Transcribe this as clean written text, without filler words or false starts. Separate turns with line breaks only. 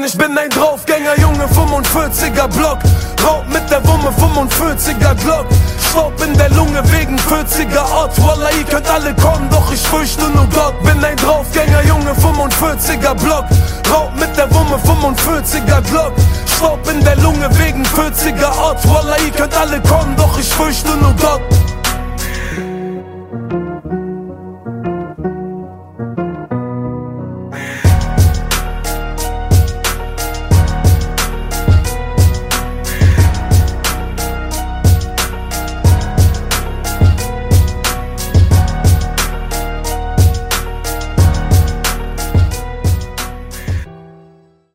denn ich bin ein Draufgänger, Junge, 45er Block. Raub mit der Wumme, 45er Glock. Staub in der Lunge wegen 40er Ort. Wallah, ihr könnt alle kommen, doch ich fürchte nur Gott. Bin ein Draufgänger, Junge, 45er Block. Raub mit der Wumme, 45er Glock. Staub in der Lunge wegen 40er Ort. Wallah, ihr könnt alle kommen, doch ich fürchte nur Gott.